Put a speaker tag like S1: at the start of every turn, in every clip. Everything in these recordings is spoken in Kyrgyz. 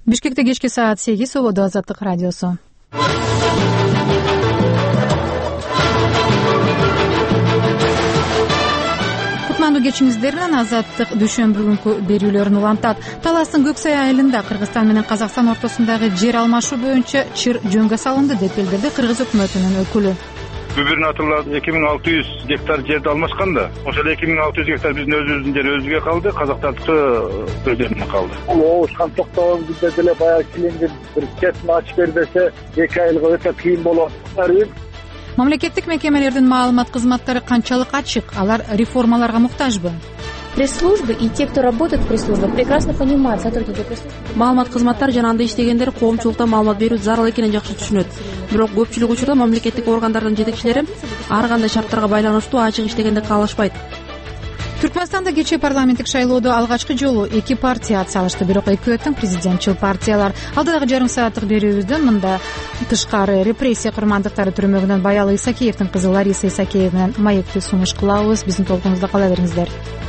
S1: Бишкекте кечки саат 8 Сободо Азаттык радиосу. Кутмандуу кечиңиздер менен Азаттык дүйшөмбү күнкү берүүлөрүн улантат. Таластын Көксай айылында Кыргызстан менен Казакстан ортосундагы жер алмашуу боюнча чыр жөнгө салынды деп билдирди Кыргыз өкмөтүнүн өкүлү.
S2: Губернаторлар 2600 гектар жерди алмашкан да. Ошол 2600 гектар биздин өзүбүздүн жер өзүбүзгө калды, казактардыкы өздөрүнө калды.
S3: Бул оошкан токтогон күндө деле баягы килиндин бир четін ачып бербесе 2 айга өтө кыйын болот.
S1: Мамлекеттик мекемелердин маалымат кызматтары канчалык ачык? Алар реформаларга муктажбы?
S4: Пресс-службы и те, кто работает в пресс-службах, прекрасно понимают, сотрудники пресс-службы.
S5: Маалымат кызматтары жана анда иштегендер коомчулукта маалымат берүү зарыл экенин жакшы түшүнөт. Бирок көпчүлүк учурда мамлекеттик органдардын жетекчилери ар кандай шарттарга байланыштуу ачык иштегенди каалашпайт.
S1: Түркмөнстанда кечээ парламенттик шайлоодо алгачкы жолу 2 партия атсалышты, бирок экөө тең президентчил партиялар. Алдыдагы жарым сааттык берүүбүздөн мында тышкары репрессия курмандыктары түрмөгүнөн Баялы Исакеевдин кызы Лариса Исакеева менен маекти сунуш кылабыз. Биздин толкунубузда кала бериңиздер.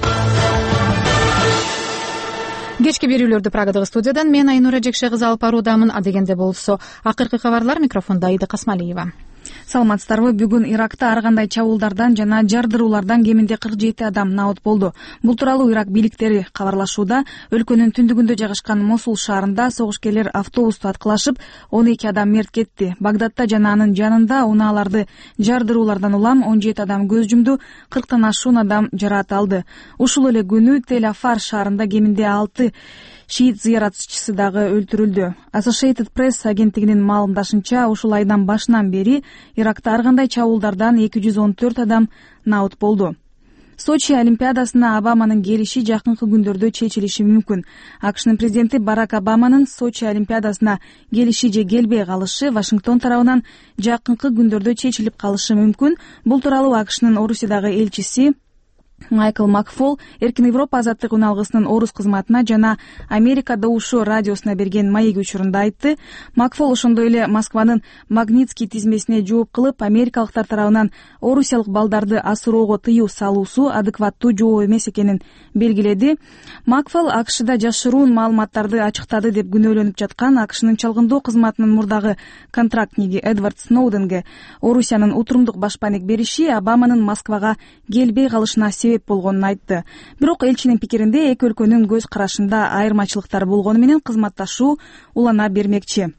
S1: Кечки берүүлөрдү Прагадагы студиядан мен Айнура Жекше кызы алып баруудамын. Адегенде болсо акыркы кабарлар, микрофондо Аида Касмалиева.
S6: Саламатсыздарбы? Бүгүн Иракта ар кандай чабуулдардан жана жардыруулардан кеминде 47 адам наат болду. Бул тууралуу Ирак бийликтери кабарлашууда. Өлкөнүн түндүгүндө жайгашкан Мосул шаарында согушкерлер автобусту аткылашып, 12 адам мерт кетти. Багдадта жана анын жанында унааларды жардыруулардан улам 17 адам көз жумду, 40тан ашуун адам жараат алды. Ушул эле күнү Тель-Афар шаарында кеминде 6 шиит зыяратчысы дагы өлтүрүлдү. Associated Press агенттигинин маалымдашынча, ушул айдан башынан бери Иракта ар кандай чабуулдардан 214 адам наат болду. Сочи олимпиадасына Обаманын келиши жакынкы күндөрдө чечилиши мүмкүн. АКШнын президенти Барак Обаманын Сочи олимпиадасына келиши же келбей калышы Вашингтон тарабынан жакынкы күндөрдө чечилип калышы мүмкүн. Бул тууралуу АКШнын Орусиядагы элчиси Майкл Макфол Эркин Европа азаттык уналгысынын орус кызматына жана Америка добушу радиосуна берген маеги учурунда айтты. Макфол ошондой эле Москванын Магнитский тизмесине жооп кылып, америкалыктар тарабынан орусиялык балдарды асыроого тыюу салуусу адекваттуу жооп эмес экенин белгиледи. Макфол АКШда жашыруун маалыматтарды ачыктады деп күнөөлөнүп жаткан АКШнын чалгындоо кызматынын мурдагы контрактниги Эдвард Сноуденге Орусиянын утурумдук башпаанек бериши Обаманын Москвага келбей калышына себеп болгонун айтты. Бирок элчинин пикиринде эки өлкөнүн көз карашында айырмачылыктар болгону менен кызматташуу улана бермекчи.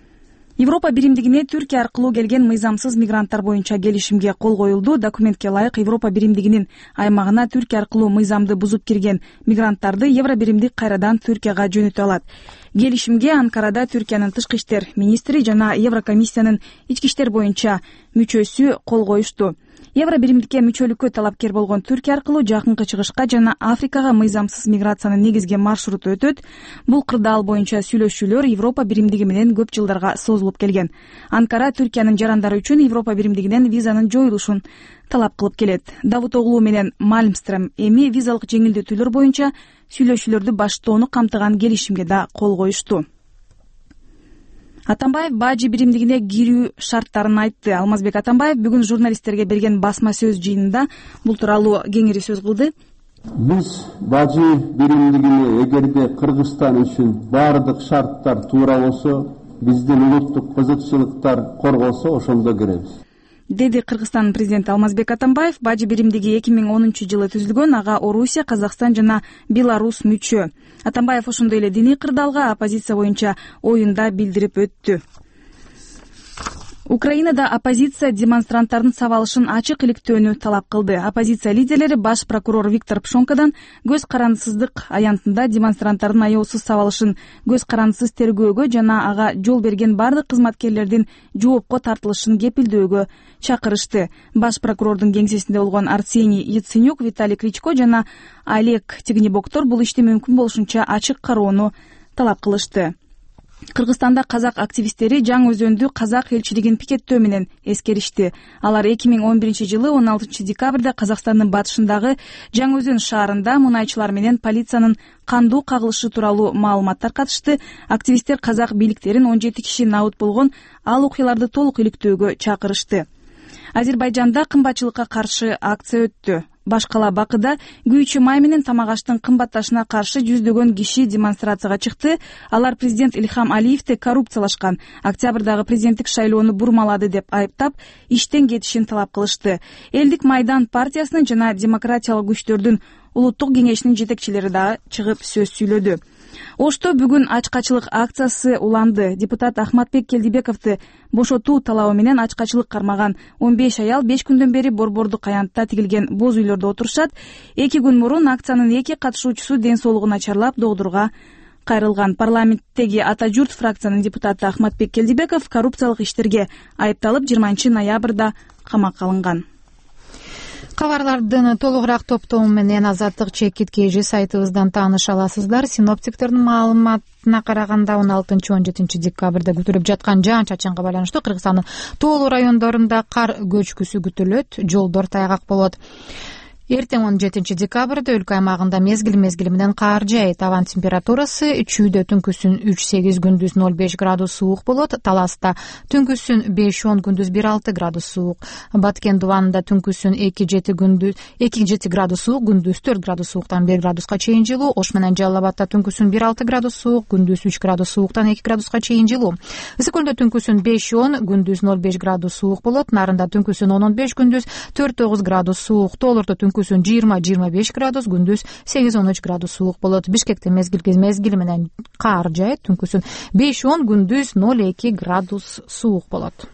S6: Европа биримдигине Түркия аркылуу келген мыйзамсыз мигранттар боюнча келишимге кол коюлду. Документке ылайык Европа биримдигинин аймагына Түркия аркылуу мыйзамды бузуп кирген мигранттарды Евро биримдик кайрадан Түркияга жөнөтө алат. Келишимге Анкарада Түркиянын тышкы иштер министри жана Еврокомиссиянын ички иштер боюнча мүчөсү кол коюшту. Евро биримдикке мүчөлүккө талапкер болгон Түркия аркылуу Жакынкы Чыгышка жана Африкага мыйзамсыз миграциянын негизги маршруту өтөт. Бул кырдаал боюнча сүйлөшүүлөр Европа биримдиги менен көп жылдарга созулуп келген. Анкара Түркиянын жарандары үчүн Европа биримдигинен визанын жоюлушун талап кылып келет. Давутоглу менен Мальмстрем эми визалык жеңилдетүүлөр боюнча сүйлөшүүлөрдү баштоону камтыган келишимге да кол коюшту. Атамбаев бажы биримдигине кирүү шарттарын айтты. Алмазбек Атамбаев бүгүн журналисттерге берген басма сөз жыйынында бул тууралуу кеңири сөз кылды.
S7: Биз бажы биримдигине эгерде Кыргызстан үчүн бардык шарттар туура болсо, биздин улуттук кызыкчылыктар корголсо, ошондо киребиз,
S6: деди Кыргызстандын президенти Алмазбек Атамбаев. Бажы биримдиги 2010-жылы түзүлгөн, ага Орусия, Казакстан жана Беларусь мүчө. Атамбаев ошондой эле диний кырдаалга оппозиция боюнча оюн да билдирип өттү. Украинада оппозиция демонстранттардын сабалышын ачык иликтөөнү талап кылды. Оппозиция лидерлери баш прокурор Виктор Пшонкадан көз карандысыздык аянтында демонстранттардын аяосуз сабалышын көз карандысыз тергөөгө жана ага жол берген бардык кызматкерлердин жоопко тартылышын кепилдөөгө чакырышты. Баш прокурордун кеңсесинде болгон Арсений Яценюк, Виталий Кличко жана Олег Тигнебоктор бул ишти мүмкүн болушунча ачык кароону талап кылышты. Кыргызстанда казак активисттери Жаңы Өзөндү казак элчилигин пикеттөө менен эскеришти. Алар 2011-жылы 16 декабрда Казакстандын батышындагы Жаңы Өзөн шаарында мунайчылар менен полициянын кандуу кагылышы тууралуу маалымат таркатышты. Активисттер казак бийликтерин 17 киши наат болгон ал окуяларды толук иликтөөгө чакырышты. Азербайжанда кымбатчылыкка каршы акция өттү. Башкала Бакыда күйүүчү май менен тамак аштын кымбатташына каршы жүздөгөн киши демонстрацияга чыкты. Алар президент Ильхам Алиевди коррупциялашкан, октябрдагы президенттик шайлоону бурмалады деп айыптап, иштен кетишин талап кылышты. Элдик Майдан партиясынын жана демократиялык күчтөрдүн улуттук кеңешинин жетекчилери дагы чыгып сөз сүйлөдү. Ошто бүгүн ачкачылык акциясы уланды. Депутат Ахматбек Келдибековду бошотуу талабы менен ачкачылык кармаган 15 аял 5 күндөн бери Борбордук аянтта тигилген боз үйлөрдө отурушат. 2 күн мурун акциянын 2 катышуучусу ден соолугун начарлап доодурга кайрылган. Парламенттеги Ата журт фракциянын депутаты Ахматбек Келдибеков коррупциялык иштерге айыпталып 20 ноябрда камакка алынган.
S1: Кабарлардын толугураак топтому менен Азаттык чекит KG сайтыбыздан тааныша аласыздар. Синоптиктердин маалыматына караганда 16-17 декабрда күтүлүп жаткан жаан-чачынга байланыштуу Кыргызстандын тоолуу райондорунда кар көчкүсү күтүлөт, жолдор тайгак болот. Эртең 17 декабрда өлкө аймагында мезгил менен кар жаайт. Абан температурасы чүйдө түнкүсүн 3-8, күндүз 0-5 градус суук болот. Таласта түнкүсүн 5-10, күндүз 1-6 градус суук. Баткен дубанында түнкүсүн 2-7 градус суук, күндүз 4 градус сууктан 1 градуска чейин жылуу. Ош менен Жалал Абадта түнкүсүн 1-6 градус суук, күндүз 3 градус сууктан 2 градуска чейин жылуу. Ысык көлдө түнкүсүн 5-10, күндүз 0-5 градус суук болот. Нарында түнкүсүн 10-15, күндүз 4-9 градус суук. Тоолордо түнкүсүн 20-25 градус, күндүз 8-13 градус суук болот. Бишкекте мезгил менен кар жаайт, түнкүсүн 5-10, күндүз 0-2 градус суук болот.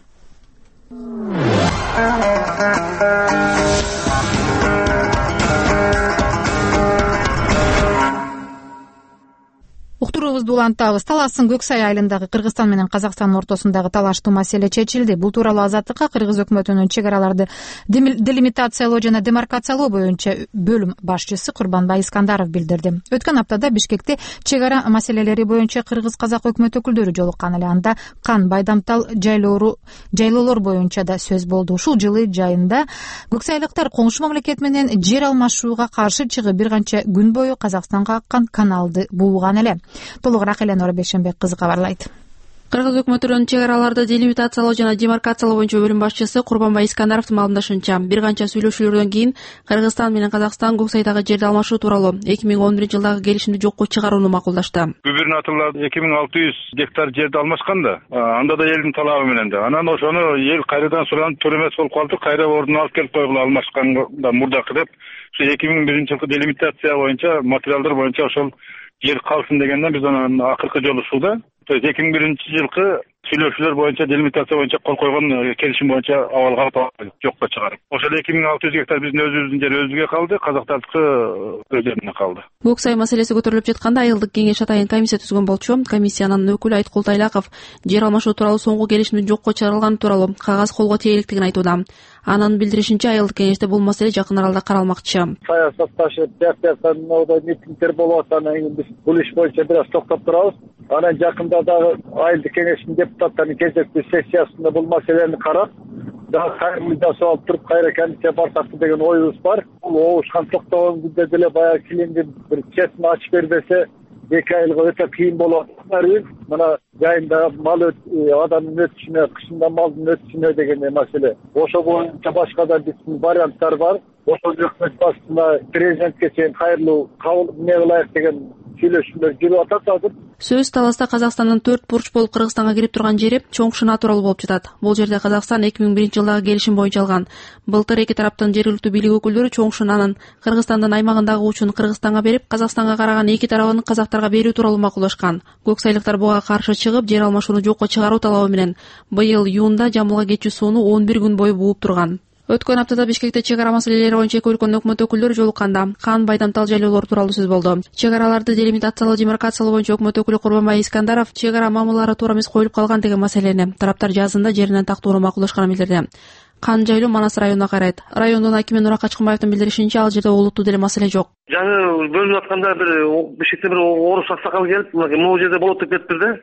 S1: Уктуруубузду улантабыз. Таластын Көксай айылындагы Кыргызстан менен Казакстандын ортосундагы талаштуу маселе чечилди. Бул тууралуу Азаттыкка Кыргыз өкмөтүнүн чек араларды делимитациялоо жана демаркациялоо боюнча бөлүм башчысы Курбанбай Искандаров билдирди. Өткөн аптада Бишкекте чек ара маселелери боюнча кыргыз-казак өкмөт өкүлдөрү жолуккан эле. Анда Кан Байдамтал жайлоолор боюнча да сөз болду. Ушул жылы жайында көксайлыктар коңшу мамлекет менен жер алмашууга каршы чыгып бир канча күн бою Казакстанга аккан каналды бууган эле. Толугураак Эленора Бейшенбек кызы кабарлайт.
S5: Кыргыз өкмөтүнүн чек араларды делимитациялоо жана демаркациялоо боюнча бөлүм башчысы Курбанбай Искандаровдун маалымдашынча, бир канча сүйлөшүүлөрдөн кийин Кыргызстан менен Казакстан Көксайдагы жерди алмашуу тууралуу 2011-жылдагы келишимди жокко чыгарууну макулдашты.
S2: Губернаторлор 2600 гектар жерди алмашкан да, анда да элдин талабы менен да. Анан ошону эл кайрадан суранып туура эмес болуп калды, кайра ордуна алып келип койгула алмашканда мурдакы деп. Ошо 2001-жылкы делимитация боюнча, материалдар боюнча ошол жер калсын дегенден биз анан акыркы жолу ушулда. То есть 2001-жылкы сүйлөшүүлөр боюнча, делимитация боюнча кол койгон келишим боюнча абалга жокко чыгарып. Ошол 2600 гектар биздин өзүбүздүн жер өзүбүзгө калды, казактардыкы өздөрүнө калды.
S5: Көксай маселеси көтөрүлүп жатканда айылдык кеңеш атайын комиссия түзгөн болчу. Комиссиянын өкүлү Айткул Тайлаков жер алмашуу тууралуу соңку келишимдин жокко чыгарылганы тууралуу кагаз колго тийгиликтигин айтууда. Анын билдиришинче, айылдык кеңеште бул маселе жакын аралда каралмакчы.
S3: Саясатташып, партиясынан митингдер болуп аткандан кийин биз бул иш боюнча бир аз токтоп турабыз. Анан жакында дагы айылдык кеңештин депутаттарынын кезектүү сессиясында бул маселени карап, дагы кайрылуу жасап алып туруп кайра комиссия барсакты деген оюбуз бар. Бул оошкан токтогон күндө деле баягы килиңдин бир чесин ачып бербесе 2 айылга өтө кыйын болот. Мына жайында мал адамдын өтүшүнө, кышында малдын өтүшүнө деген маселе. Ошо боюнча башка да биздин варианттар бар. Ошол өкмөт башчысына президентке чейин кайрылуу кабыл эмне кылайык деген сүйлөшүүлөр жүрүп атат азыр.
S5: Сөз таласта Казакстандын 4 бурч болуп Кыргызстанга кирип турган жери Чоңшына тууралуу болуп жатат. Бул жерде Казакстан 2001-жылдагы келишим боюнча алган. Былтыр эки тараптын жергиликтүү бийлик өкүлдөрү Чоңшынанын Кыргызстандын аймагындагы учун Кыргызстанга берип, Казакстанга караган эки тарабын казактарга берүү тууралуу макулдашкан. Көксайлыктар буга каршы чыгып, жер алмашууну жокко чыгаруу талабы менен быйыл июнда Жамбылга кетчү сууну 11 күн бою бууп турган. Өткөн аптада Бишкекте чек ара маселелери боюнча эки өлкөнүн өкмөт өкүлдөрү жолукканда Кан Байдамтал жайлоолор тууралуу сөз болду. Чек араларды делимитациялоо, демаркациялоо боюнча өкмөт өкүлү Курбанбай Искандаров чек ара мамылары туура эмес коюлуп калган деген маселени тараптар жазында жеринен тактоону макулдашканын билдирди. Кан жайлоо Манас районуна карайт. Райондун акими Нурак Качкынбаевдин билдиришинче, ал жерде олуттуу деле маселе жок.
S8: Жаңы бөлүнүп атканда бир Бишкекте бир орус аксакал келип, могу жерде болот деп кетиптир да.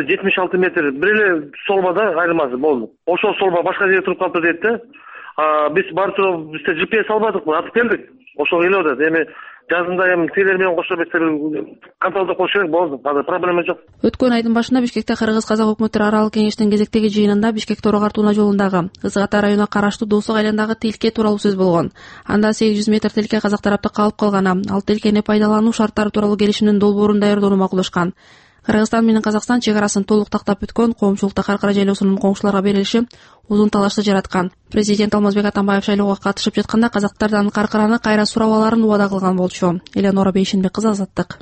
S8: 76 метр бир эле солбада айырмасы болду. Ошол солба башка жерде туруп калды дейт да. Биз барып бизде GPS албадык, атып келдик. Ошол келип атат. Эми жазында эми тилер менен кошо контролдоп коюш керек, болду. Азыр проблема жок.
S5: Өткөн айдын башында Бишкекте Кыргыз-Казак өкмөттөр аралык кеңештин кезектеги жыйынында Бишкек Торогар Тууна жолундагы Ызык Ата районуна караштуу Доосук айландагы тилке тууралуу сөз болгон. Анда 800 метр тилке казак тарапта калып калган, ал тилкени пайдалануу шарттары тууралуу келишимдин долбоорун даярдоону макулдашкан. Кыргызстан менен Казакстан чек арасын толук тактап бүткөн, коомчулукта Каркара жайлоосунун коңшуларга берилиши узун талашты жараткан. Президент Алмазбек Атамбаев шайлоого катышып жатканда казактардан Каркараны кайра сурап аларын убада кылган болчу. Эленора Бейшенбек кызы, Азаттык.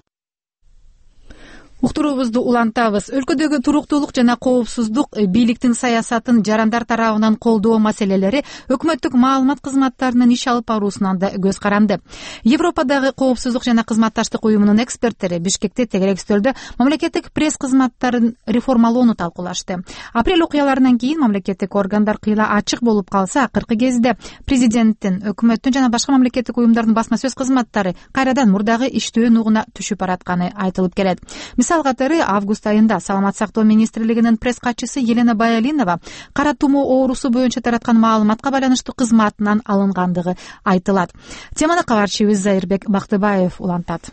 S1: Уктуруубузду улантабыз. Өлкөдөгү туруктуулук жана коопсуздук бийликтин саясатын жарандар тарабынан колдоо маселелери өкмөттүк маалымат кызматтарынын иш алып баруусунан да көз каранды. Европадагы коопсуздук жана кызматташтык уюмунун эксперттери Бишкекте тегерек стөлдө мамлекеттик пресс кызматтарын реформалоону талкуулашты. Апрель окуяларынан кийин мамлекеттик органдар кыйла ачык болуп калса, акыркы кезде президенттин, өкмөттүн жана башка мамлекеттик уюмдардын басма сөз кызматтары кайрадан мурдагы иштөө нугуна түшүп баратканы айтылып келет. Мисал катары август айында Саламат сактоо министрлигинин пресс катчысы Елена Баялинова кара тумоо оорусу боюнча тараткан маалыматка байланыштуу кызматынан алынгандыгы айтылат. Теманы кабарчыбыз Зайырбек Бактыбаев улантат.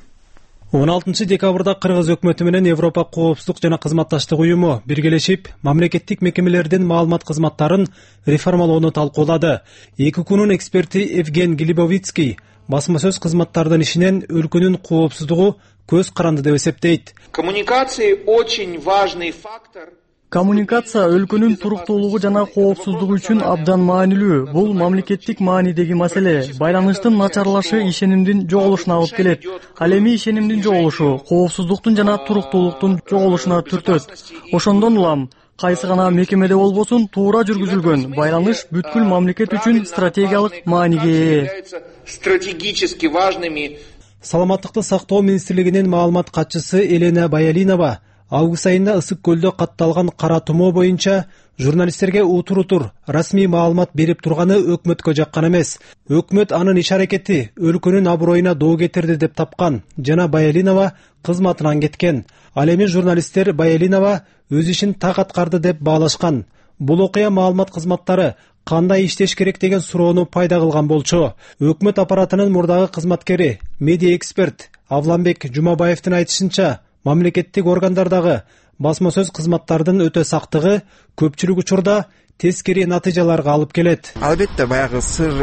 S9: 16 декабрда Кыргыз өкмөтү менен Европа коопсуздук жана кызматташтык уюму биргелешип, мамлекеттик мекемелердин маалымат кызматтарын реформалоону талкуулады. Эки күнүн эксперти Евген Глебовицкий басма сөз кызматтардын ишинен өлкөнүн коопсуздугу көз каранды деп эсептейт.
S10: Коммуникации очень важный фактор.
S11: Коммуникация өлкөнүн туруктуулугу жана коопсуздугу үчүн абдан маанилүү. Бул мамлекеттик маанидеги маселе. Байланыштын начарлашы ишенимдин жоголушуна алып келет. Ал эми ишенимдин жоголушу коопсуздуктун жана туруктуулуктун жоголушуна түртөт. Ошондон улам кайсы гана мекемеде болбосун туура жүргүзүлгөн байланыш бүткүл мамлекет үчүн стратегиялык мааниге ээ.
S10: Стратегически важными.
S9: Саламаттыкты сактоо министрлигинин маалымат катчысы Елена Баялинова август айында Ысык көлдө катталган кара тумоо боюнча журналисттерге утур расмий маалымат берип турганы өкмөткө жаккан эмес. Өкмөт анын иш аракети өлкөнүн аброюна доо кетирди деп тапкан жана Баялинова кызматынан кеткен. Ал эми журналисттер Баялинова өз ишин так аткарды деп баалашкан. Бул окуя маалымат кызматтары кандай иштеш керек деген суроону пайда кылган болчу. Өкмөт аппаратынын мурдагы кызматкери, медиа эксперт Авланбек Жумабаевдин айтышынча, мамлекеттик органдардагы басма сөз кызматтардын өтө сактыгы көпчүлүк учурда тескери натыйжаларга алып келет.
S12: Албетте баягы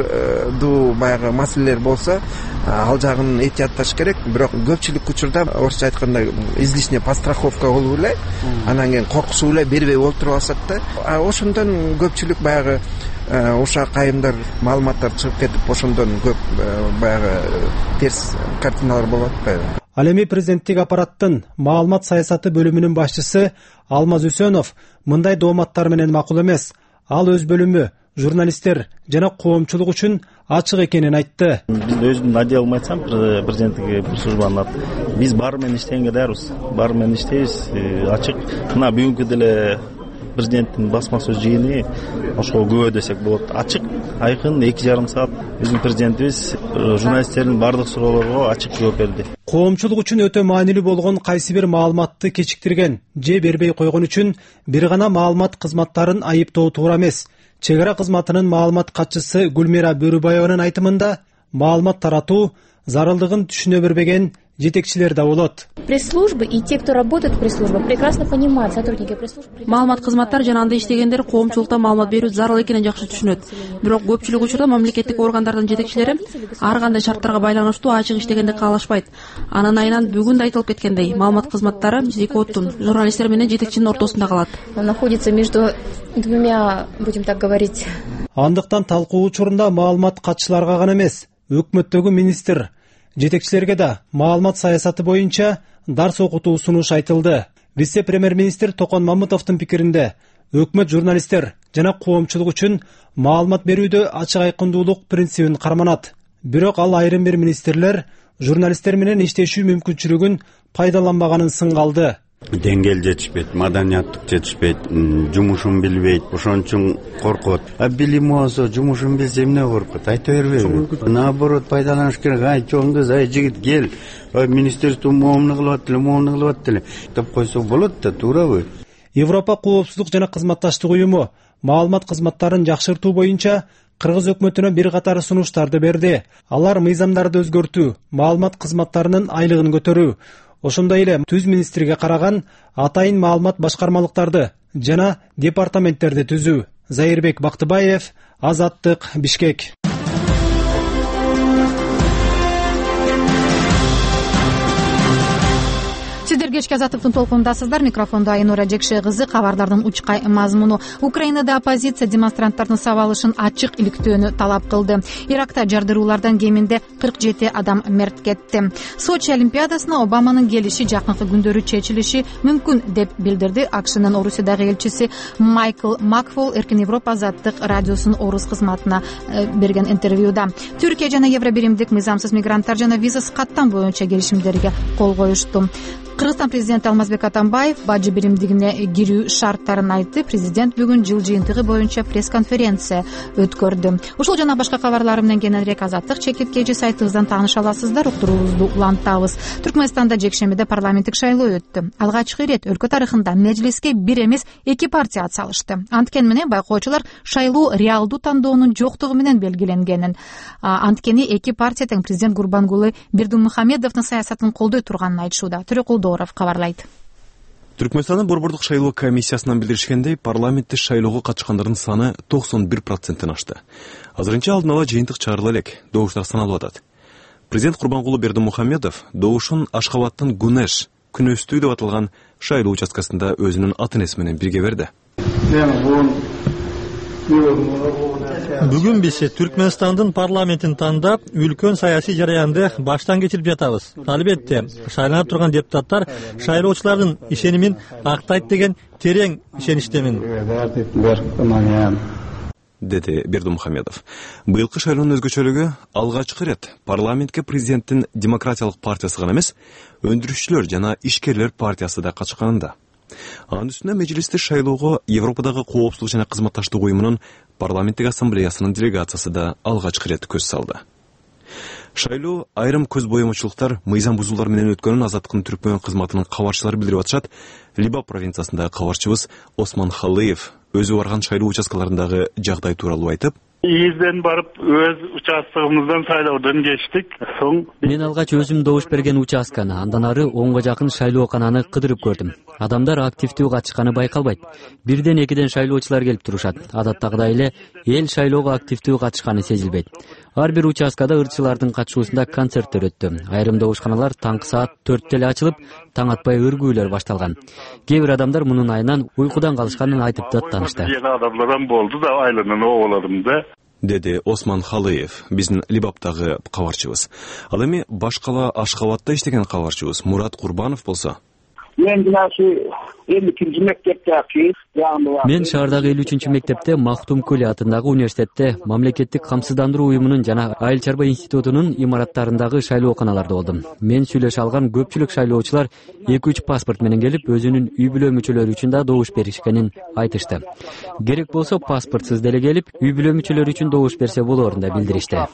S12: сырдуу баягы маселелер болсо, ал жагын этиятташ керек, бирок көпчүлүк учурда орусча айтканда излишняя подстраховка болуп эле, анан кийин коркусуп эле бербей олтуруп алышат да. Ошондон көпчүлүк баягы ушак айымдар маалыматтар чыгып кетип, ошондон көп баягы терс картиналар болуп атпайбы.
S9: Ал эми президенттик аппараттын маалымат саясаты бөлүмүнүн башчысы Алмаз Үсөнов мындай дооматтар менен макул эмес. Ал өз бөлүмү, журналисттер жана коомчулук үчүн ачык экенин айтты.
S13: Биз өзүмдүн отделим айтсам, президенттик пресс-службанын аты. Биз баары менен иштегенге даярбыз. Баары менен иштейбиз. Ачык. Мына бүгүнкү деле президенттин басма сөз жыйыны ошого күбө десек болот. Ачык, айкын 2,5 саат биздин президентибиз журналисттердин бардык суроолорго ачык жооп берди.
S9: Коомчулук үчүн өтө маанилүү болгон кайсы бир маалыматты кечиктирген же бербей койгон үчүн бир гана маалымат кызматтарын айыптоо туура эмес. Чек ара кызматынын маалымат катчысы Гүлмира Бөрүбаеванын айтымында маалымат таратуу зарылдыгын түшүнө бербеген жетекчилер да болот.
S4: Пресс-службы и те, кто работает в пресс-службах, прекрасно понимают, сотрудники пресс-служб.
S5: Маалымат кызматтары жана анда иштегендер коомчулукта маалымат берүү зарыл экенин жакшы түшүнөт. Бирок көпчүлүк учурда мамлекеттик органдардын жетекчилери ар кандай шарттарга байланыштуу ачык иштегенди каалашпайт. Анын айынан бүгүн да айтылып кеткендей, маалымат кызматтары Зикоттун, журналисттер менен жетекчинин ортосунда калат.
S4: Он находится между двумя, будем так говорить.
S9: Андыктан талкуу учурунда маалымат катчыларга гана эмес, өкмөттөгү министр, жетекчилерге да маалымат саясаты боюнча дарс окутуу сунуш айтылды. Вице-премьер-министр Токон Мамытовдун пикиринде, өкмөт журналисттер жана коомчулук үчүн маалымат берүүдө ачык айкындуулук принцибин карманат. Бирок ал айрым бир министрлер журналисттер менен иштешүү мүмкүнчүлүгүн пайдаланбаганын сынга алды.
S14: Деңгел жетишпейт, маданияттык жетишпейт, жумушун билбейт, ошон үчүн коркот. Билими болсо, жумушун билсе эмне коркот? Айта бербейби? Наоборот, пайдаланыш керек. Ай, чоң кыз, ай, жигит, кел. Министерство моомну кылып аттылы, деп койсо болот да, туурабы?
S9: Европа коопсуздук жана кызматташтык уюму маалымат кызматтарын жакшыртуу боюнча кыргыз өкмөтүнө бир катар сунуштарды берди. Алар мыйзамдарды өзгөртүү, маалымат кызматтарынын айлыгын көтөрүү, ошондой эле түз министрге караган атайын маалымат башкармалыктарды жана департаменттерди түзүү. Зайырбек Бактыбаев, Азаттык, Бишкек.
S1: Сиздер кечки Азаттыктын толкунундасыздар. Микрофондо Айнура Жекше кызы. Кабардардын учкай мазмуну. Украинада оппозиция демонстранттардын сабалышын ачык иликтөөнү талап кылды. Иракта жардыруулардан кеминде 47 адам мерт кетти. Сочи Олимпиадасына Обаманын келиши жакынкы күндөрү чечилиши мүмкүн деп билдирди АКШнын Орусиядагы элчиси Майкл Макфол Эркин Европа Азаттык радиосунун орус кызматына берген интервьюда. Түркия жана Евробиримдик мыйзамсыз мигранттар жана визасыз каттам боюнча келишимдерге кол коюшту. Кыргызстан президенти Алмазбек Атамбаев бажы биримдигине кирүү шарттарын айтты. Президент бүгүн жыл жыйынтыгы боюнча пресс-конференция өткөрдү. Ушул жана башка кабарлар менен кененирээк Азаттык чекиткеji сайтыбыздан тааныша аласыздар. Уктуруубузду улантабыз. Түркмөнстанда жекшембиде парламенттик шайлоо өттү. Алгачкы ирет өлкө тарыхында межлиске бир эмес 2 партия атсалышты. Анткени менен байкоочулар шайлоо реалдуу тандоонун жоктугу менен белгиленгенин, анткени 2 партия тең президент Гурбангулы Бердимухамедовдун саясатын колдой турганын айтышууда. Кабарлайт.
S15: Түркмөнстандын борбордук шайлоо комиссиясынан билдиришкендей, парламентте шайлоого катышкандардын саны 91%-тен ашты. Азырынча алдын ала жыйынтык чыгарыла элек, добуштар саналып атат. Президент Гурбангулы Бердимухамедов добушун Ашхабадтын Гунеш күнөстүү деп аталган шайлоо участкасында өзүнүн атын эси менен бирге берди.
S16: Бүгүн биз Түркмөнстандын парламентин тандап, үлкөн саясий жараянды баштан кечирип жатабыз. Албетте, шайланып турган депутаттар шайлоочулардын ишенимин актайт деген терең ишеничтемин,
S15: деди Бердимухамедов. Быйылкы шайлоонун өзгөчөлүгү алгачкы ирет парламентке президенттин демократиялык партиясы гана эмес, өндүрүшчүлөр жана ишкерлер партиясы да катышканында. Анын үстүнө межлисте шайлоого Европадагы коопсуздук жана кызматташтык уюмунун парламенттик ассамблеясынын делегациясы да алгачкы ирет көз салды. Шайлоо айрым көз боемочулуктар, мыйзам бузуулар менен өткөнүн Азаттыктын түркмөн кызматынын кабарчылары билдирип атышат. Либап провинциясындагы кабарчыбыз Осман Халыев өзү барган шайлоо участкаларындагы жагдай тууралуу айтып,
S2: изден барып өз участогубуздан шайлоодон кечтик.
S17: Мен алгач өзүм добуш берген участканы, андан ары 10га жакын шайлоокананы кыдырып көрдүм. Адамдар активдүү катышканы байкалбайт. Бирден экиден шайлоочулар келип турушат. Адаттагыдай эле эл шайлоого активдүү катышканы сезилбейт. Ар бир участкада ырчылардын катышуусунда концерттер өттү. Айрым добушканалар таңкы саат 4-те эле ачылып, таң атпай өргүүлөр башталган. Кээ бир адамдар мунун айынан уйкудан калышканын айтып даттанышты.
S2: Адамдардан болду да айланын оголорум да,
S15: деди Осман Халыев, биздин Либаптагы кабарчыбыз. Ал эми башкала Ашхабадта иштеген кабарчыбыз Мурат Курбанов болсо,
S18: Мен 53-чү мектепте окуйм.
S17: Мен шаардагы 53-чү мектепте Мактум Кули атындагы университетте мамлекеттик камсыздандыруу уюмунун жана айыл чарба институтунун имараттарындагы шайлооканаларда болдум. Мен сүйлөшө алган көпчүлүк шайлоочулар 2-3 паспорт менен келип, өзүнүн үй бүлө мүчөлөрү үчүн да добуш беришкенин айтышты. Керек болсо паспортсуз деле келип, үй бүлө мүчөлөрү үчүн добуш берсе болоорун да билдиришти,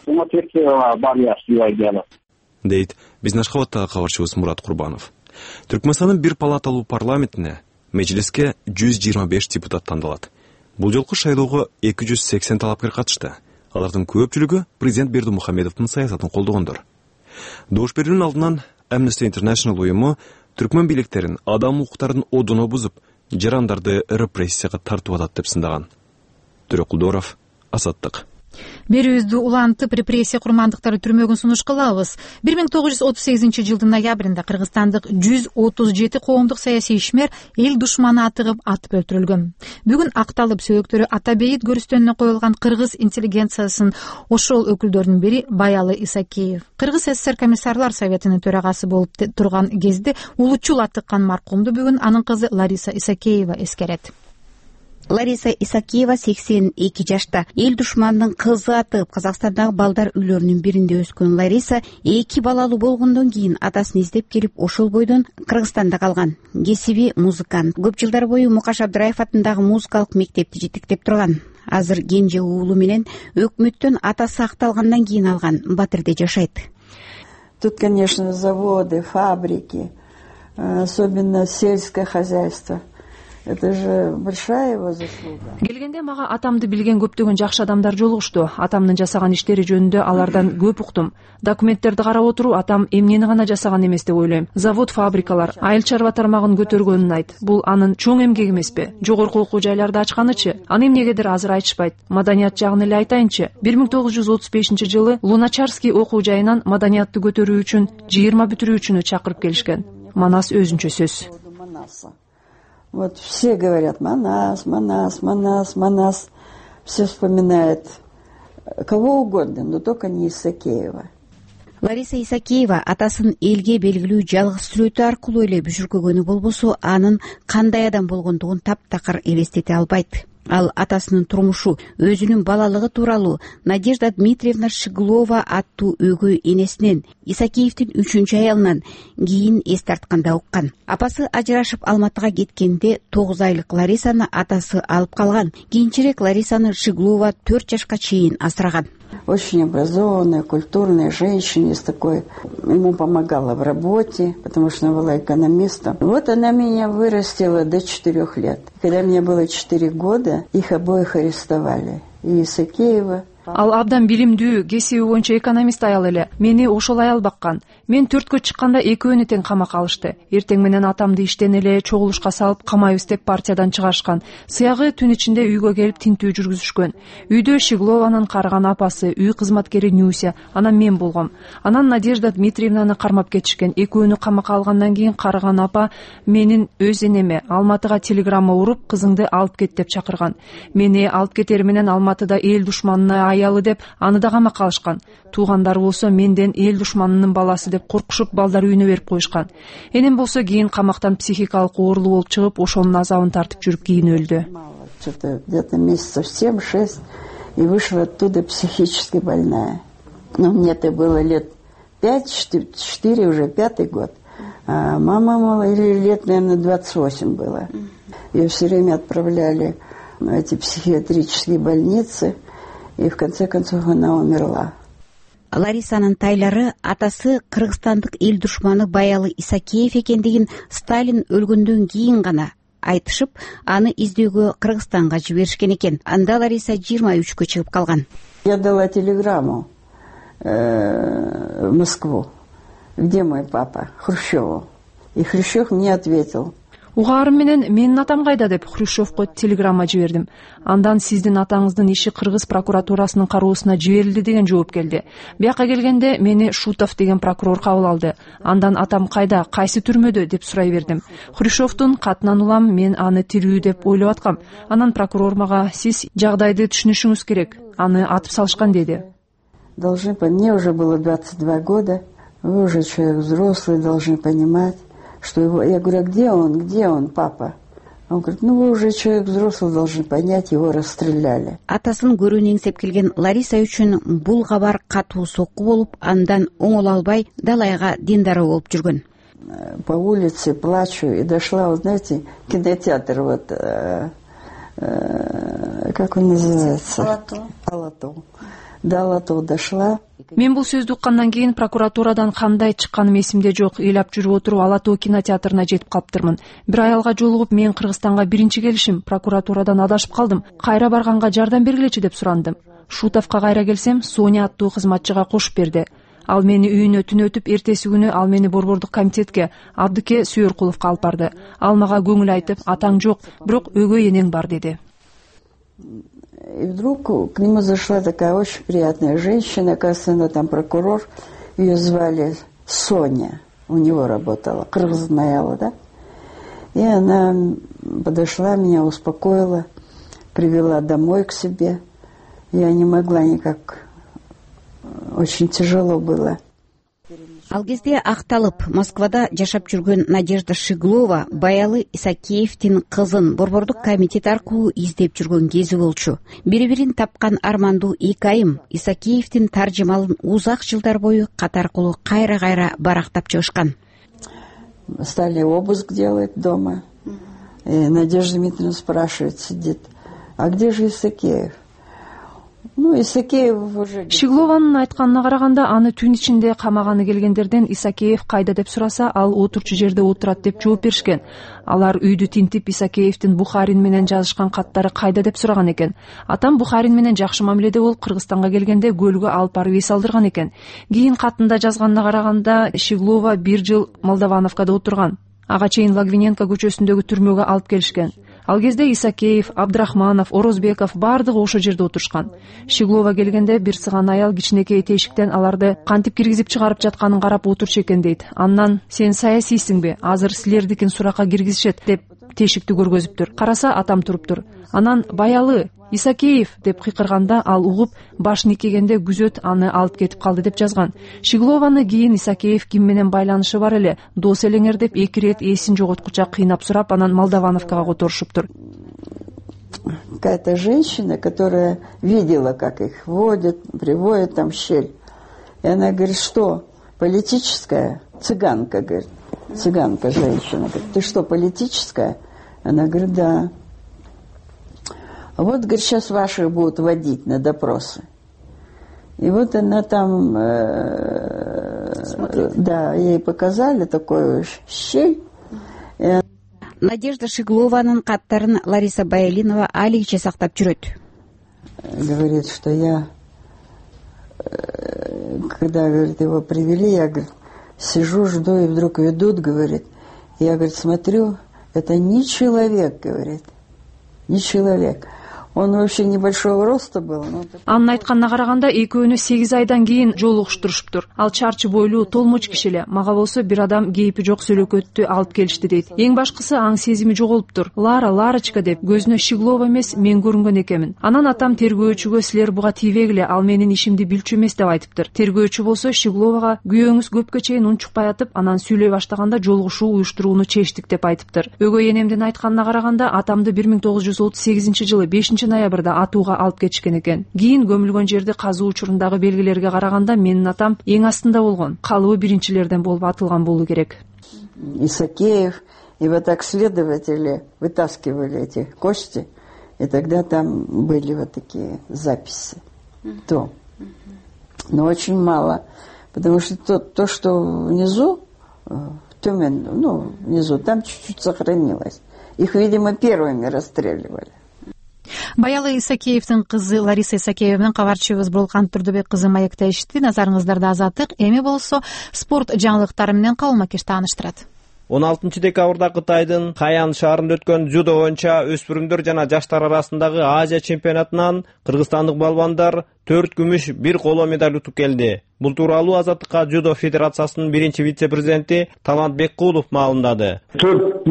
S15: дейт биздин Ашхабадтагы кабарчыбыз Мурат Курбанов. Түркмөнстандын бир палаталуу парламентине межлиске 125 депутат тандалат. Бул жолку шайлоого 280 талапкер катышты. Алардын көпчүлүгү президент Бердимухамедовдун саясатын колдогондор. Добуш берүүнүн алдынан Amnesty International уюму түркмөн бийликтерин адам укуктарын одуно бузуп, жарандарды репрессияга тартып атат деп сындаган. Төрөкулдоров, Азаттык.
S1: Берүүбүздү улантып, репрессия курмандыктары түрмөгүн сунуш кылабыз. 1938-жылдын ноябрында кыргызстандык 137 коомдук саясий ишмер эл душманы атыгып атып өлтүрүлгөн. Бүгүн акталып сөөгүттөрү Атабейит көрүстөнүнө коюлган кыргыз интеллигенциясынын ошол өкүлдөрүнүн бири Баялы Исакеев. Кыргыз СССР комиссарлар советинин төрагасы болуп турган кезде улучул атыккан маркумду бүгүн анын кызы Лариса Исакеева эскерет.
S19: Лариса Исакеева 82 жашта. Эл душманынын кызы атып, Казакстандагы балдар үйлөрүнүн биринде өскөн Лариса 2 балалуу болгондон кийин атасын издеп келип, ошол бойдон Кыргызстанда калган. Кесиби музыкант. Көп жылдар бою Мукаш Абдыраев атындагы музыкалык мектепти жетектеп турган. Азыр кенже уулу менен өкмөттөн атасы акталгандан кийин алган Батырде жашайт.
S20: Тут, конечно, заводы, фабрики, особенно сельское хозяйство. Это же большая его заслуга.
S5: Келгенде мага атамды билген көптөгөн жакшы адамдар жолугушту. Атамдын жасаган иштери жөнүндө алардан көп уктум. Документтерди карап отуруп, атам эмнени гана жасаган эмес деп ойлойм. Завод, фабрикалар, айыл чарба тармагын көтөргөнүн айт. Бул анын чоң эмгеги эмеспи? Жогорку окуу жайларды ачканычы? Аны эмнегедир азыр айтышпайт. Маданият жагын эле айтайынчы. 1935-жылы Луначарский окуу жайынан маданиятты көтөрүү үчүн 20 бүтүрүүчүнү чакырып келишкен. Манас өзүнчө сөз.
S20: Вот все говорят Манас, Манас, Манас, Манас. Все вспоминают кого угодно, но только не Исакеева.
S19: Лариса Исакеева атасын элге белгилүү жалгыз сүрөтү аркылуу эле бүжүркөгөнү болбосо, анын кандай адам болгондугун таптакыр элестете албайт. Ал атасынын турмушу, өзүнүн балалыгы тууралуу Надежда Дмитриевна Шиглова аттуу өгөй энесинен, Исакеевдин 3-чү аялынан кийин эс тартканда уккан. Апасы ажырашып Алматыга кеткенде 9 айлык Ларисаны атасы алып калган. Кийинчерээк Ларисаны Шиглова 4 жашка чейин асыраган.
S20: Очень образованная, культурная женщина, с такой, ему помогала в работе, потому что она была экономистом. Вот она меня вырастила до 4 лет. Когда мне было 4 года, их обоих арестовали. И Исакеева.
S5: Ал абдан билимдүү, кесиби боюнча экономист аял эле. Мени ошол аял баккан. Мен 4кө чыкканда экөөнү тең камакка алышты. Эртең менен атамды иштен эле чогулушка салып камайбыз деп партиядан чыгарышкан. Сыягы түн ичинде үйгө келип тинтүү жүргүзүшкөн. Үйдө Шиглованын карыган апасы, үй кызматкери Нюся, анан мен болгом. Анан Надежда Дмитриевнаны кармап кетишкен. Экөөнү камакка алгандан кийин карыган апа менин өз энеме Алматыга телеграмма уруп, кызыңды алып кет деп чакырган. Мени алып кетери менен Алматыда эл душманына аялы деп аны да камакка алышкан. Туугандары болсо менден эл душманынын баласы деп коркушуп балдар үйүнө берип коюшкан. Энем болсо кийин камактан психикалык оорулуу болуп чыгып, ошонун азабын тартып жүрүп кийин өлдү.
S20: Что-то где-то месяцев 7-6 и вышла оттуда психически больная. Но мне-то было лет 5-4, уже 5-й год. А мама, мало, или лет, наверное, 28 было. Ее все время отправляли в эти психиатрические больницы, и в конце концов она умерла.
S19: Ларисанын тайлары атасы кыргызстандык эл душманы Баялы Исакеев экендигин Сталин өлгөндөн кийин гана айтышып, аны издөөгө Кыргызстанга жиберишкен экен. Анда Лариса 23-кө чыгып калган.
S20: Я дала телеграмму в Москву. Где мой папа? Хрущеву. И Хрущев мне ответил.
S5: Угаарым менен менин атам кайда деп Хрущевко телеграмма жибердим. Андан сиздин атаңыздын иши Кыргыз прокуратурасынын кароосуна жиберилди деген жооп келди. Бияка келгенде мени Шутов деген прокурор кабыл алды. Андан атам кайда, кайсы түрмөдө деп сурай бердим. Хрущевдун катынан улам, мен аны тирүү деп ойлоп аткам. Анан прокурор мага сиз жагдайды түшүнүшүңүз керек. Аны атып салышкан деди.
S20: Должны, мне уже было 22 года. Вы уже человек взрослый, должны понимать, что его... Я говорю, а где он, папа? Он говорит, ну вы уже человек взрослый, должны понять, его расстреляли.
S19: Атасын көрүүнү эңсеп келген Лариса үчүн бул кабар катуу сокку болуп, андан оңоло албай далайга диндары болуп жүргөн.
S20: По улице плачу и дошла, вот знаете, кинотеатр, вот, как он называется? Алатау. До Алатау дошла.
S5: Мен бул сөздү уккандан кийин прокуратурадан кандай чыкканым эсимде жок. Ыйлап жүрүп отуруп Алатоо кинотеатрына жетип калыптырмын. Бир аялга жолугуп, мен Кыргызстанга биринчи келишим, прокуратурадан адашып калдым. Кайра барганга жардам бергилечи деп сурандым. Шутовко кайра келсем, Соня аттуу кызматчыга кошуп берди. Ал мени үйүнө түнөтүп, эртеси күнү ал мени борбордук комитетке, Абдыке Сүйөркуловго алып барды. Ал мага көңүл айтып, атаң жок, бирок өгөй энең бар деди.
S20: И вдруг к нему зашла такая очень приятная женщина, оказывается, она там прокурор, ее звали Соня, у него работала, Кыргызная, да? И она подошла, меня успокоила, привела домой к себе. Я не могла никак, очень тяжело было.
S19: Ал кезде акталып Москвада жашап жүргөн Надежда Шиглова Баялы Исакеевдин кызын борбордук комитет аркылуу издеп жүргөн кези болчу. Бири-бирин тапкан армандуу эки айым Исакеевдин таржымалын узак жылдар бою кат аркылуу кайра-кайра барактап чыгышкан.
S20: Стали обыск делать дома. И Надежда Дмитриевна спрашивает, сидит, а где же Исакеев? Исакеев уже...
S6: Шиглованын айтканына караганда, аны түн ичинде камаганы келгендерден Исакеев кайда деп сураса, ал отурчу жерде отурат деп жооп беришкен. Алар үйдү тинтип, Исакеевдин Бухарин менен жазышкан каттары кайда деп сураган экен. Атам Бухарин менен жакшы мамиледе болуп, Кыргызстанга келгенде көлгө алып барып эс алдырган экен. Кийин катында жазганына караганда, Шиглова 1 жыл Молдавановкада отурган. Ага чейин Логвиненко көчөсүндөгү түрмөгө алып келишкен. Ал кезде Исакеев, Абдрахманов, Орозбеков бардыгы ошо жерде отурушкан. Шиглова келгенде бир сыган аял кичинекей тешиктен аларды кантип киргизип чыгарып жатканын карап отурчу экен дейт. Андан сен саясийсиңби? Азыр силердикин суракка киргизишет деп тешикти көргөзүптүр. Караса атам туруптур. Анан баялы Исакеев деп кыйкырганда ал угуп баш никегенде күзөт аны алып кетип калды деп жазган. Шиглованы кийин Исакеев ким менен байланышы бар эле, дос элеңер деп 2 рет эсин жоготкуча кыйнап сурап, анан Молдавановкага которушуптур.
S20: Какая-то женщина, которая видела, как их водят, приводят там в щель. И она говорит, что политическая? Цыганка, говорит. Цыганка женщина. Говорит, ты что, политическая? Она говорит, да. Вот, говорит, сейчас ваших будут водить на допросы. И вот она там, да, ей показали такую щель.
S19: Надежда Шиглованын каттарын Лариса Баялинова алигиче сактап жүрөт.
S20: Говорит, что я, когда, говорит, его привели, я, говорит, сижу, жду, и вдруг ведут, говорит. Я, говорит, смотрю, это не человек, говорит, не человек. Он вообще небольшого роста был.
S6: Анын айтканына караганда, экөөнү 8 айдан кийин жолугуштурушуптур. Ал чарчы бойлуу, толмоч киши эле. Мага болсо бир адам кейпи жок сөлөкөттү алып келишти дейт. Эң башкысы аң сезими жоголуптур. Ларочка деп көзүнө Шиглова эмес, мен көрүнгөн экенмин. Анан атам тергөөчүгө силер буга тийбегиле, ал менин ишимди билчү эмес деп айтыптыр. Тергөөчү болсо Шигловага күйөөңүз көпкө чейин унчукпай атып, анан сүйлөй баштаганда жолугушуу уюштурууну чечтик деп айтыптыр. Өгөй энемдин айтканына караганда, атамды 1938 жылы 5 ноябрда атууга алып кетишкен экен. Кийин көмүлгөн жерди казуу учурундагы белгилерге караганда, менин атам эң астында болгон. Калыбы биринчилерден болуп атылган болуу керек.
S20: Исакеев, и вот так следователи вытаскивали эти кости, и тогда там были вот такие записи. То. Но очень мало, потому что то, что внизу, внизу, там чуть-чуть сохранилось. Их, видимо, первыми расстреливали.
S1: Баялы Исакеевдин кызы Лариса Исакеевнин кабарчыбыз Бурулкан Турдубек кызы маекте ишти. Назарыңыздарда Азаттык. Эми болсо спорт жаңылыктары менен Кабыл Макеш тааныштырат.
S21: 16 декабрда Кытайдын Хаян шаарында өткөн дзюдо боюнча өспүрүмдөр жана жаштар арасындагы Азия чемпионатынан кыргызстандык балбандар 4 күмүш, 1 коло медаль утуп келди. Бул тууралуу Азаттыкка дзюдо федерациясынын биринчи вице-президенти Талант Беккулов маалымдады.
S22: 4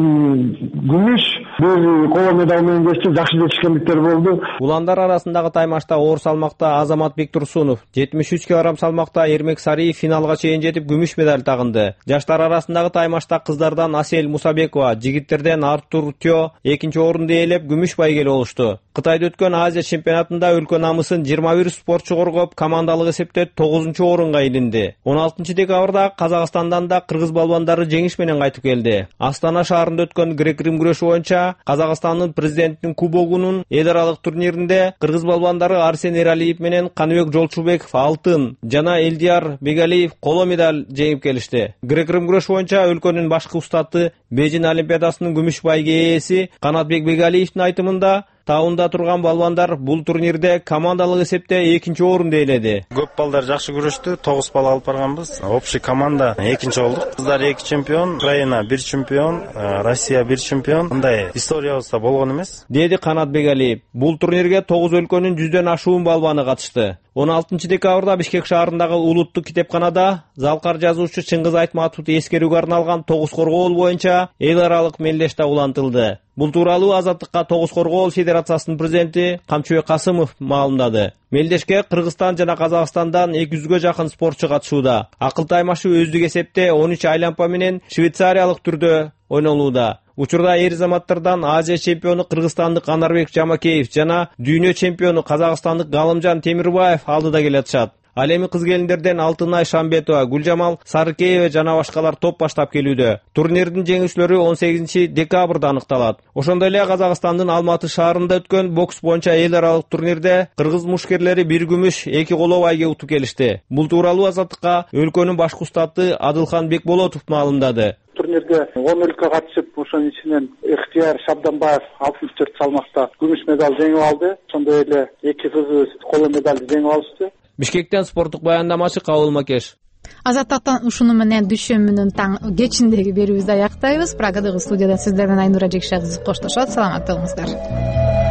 S22: күмүш, 1 коло медаль менен кечти, жакшы жетишкендиктер болду.
S21: Уландар арасындагы таймашта оор салмакта Азамат Бектурсунов, 73 кг салмакта Эрмек Сариев финалга чейин жетип күмүш медаль тагынды. Жаштар арасындагы таймашта кыздардан Асель Мусабекова, жигиттерден Артур Тё экинчи орунду ээлеп күмүш байгели болушту. Кытайда өткөн Азия чемпионатында өлкө намысын 21 спортчу коргоп, командалык эсепте 9-чу орунга илинди. 16 декабрда Казакстандан да кыргыз балбандары жеңиш менен кайтып келди. Астана шаарында өткөн грек-рим күрөшү боюнча Казакстандын президентинин кубогунун эл аралык турниринде кыргыз балбандары Арсен Эралиев менен Каныбек Жолчубеков алтын жана Элдияр Бегалиев коло медаль жеңип келишти. Грек-рим күрөш боюнча өлкөнүн башкы устаты Бейжин олимпиадасынын күмүш байге ээси Канатбек Бегалиевдин айтымында, таунда турган балбандар бул турнирде командалык эсепте 2-чи орунду ээледи.
S13: Көп балдар жакшы күрөштү, 9 бал алып барганбыз. Общий команда 2-чи болдук. Кыздар 2 чемпион, Украина 1 чемпион, Россия 1 чемпион. Мындай историябызда болгон эмес,
S21: деди Канат Бегалиев. Бул турнирге 9 өлкөнүн 100дөн ашуун балбаны катышты. 16 декабрда Бишкек шаарындагы улуттук китепканада залкар жазуучу Чыңгыз Айтматовду эскерүүгө арналган 9 коргоол боюнча эл аралык мелдеште улантылды. Бул тууралуу Азаттыкка 9 коргоол федерациясынын президенти Камчыбек Касымов маалымдады. Мелдешке Кыргызстан жана Казакстандан 200гө жакын спортчу катышууда. Акыл таймашы өздүк эсепте 13 айланпа менен швейцариялык түрдө ойнолууда. Учурда эр заматтардан Азия чемпиону кыргызстандык Анарбек Жамакеев жана дүйнө чемпиону казакстандык Галымжан Темирбаев алдыда келатышат. Ал эми кыз келиндерден Алтынай Шамбетова, Гүлжамал Сарыкеева жана башкалар топ баштап келүүдө. Турнирдин жеңүүчүлөрү 18 декабрда аныкталат. Ошондой эле Казакстандын Алматы шаарында өткөн бокс боюнча эл аралык турнирде кыргыз мушкерлери 1 күмүш 2 коло байге утуп келишти. Бул тууралуу Азаттыкка өлкөнүн башкы устаты Адылхан Бекболотов маалымдады.
S3: Турнирде 10 өлкө катышып, ошонун ичинен Ыктыяр Шабданбаев 64 салмакта күмүш медаль жеңип алды. Ошондой эле 2 кызыбыз коло медальды жеңип алышты.
S21: Бишкектен спорттук баяндамачы Кабыл Макеш.
S1: Азаттыктан ушуну менен дүйшөмбүнүн таң кечиндеги берүүбүздү аяктайбыз. Прагадагы студияда сиздер менен Айнура Жекшекызы коштошот. Саламатта болуңуздар.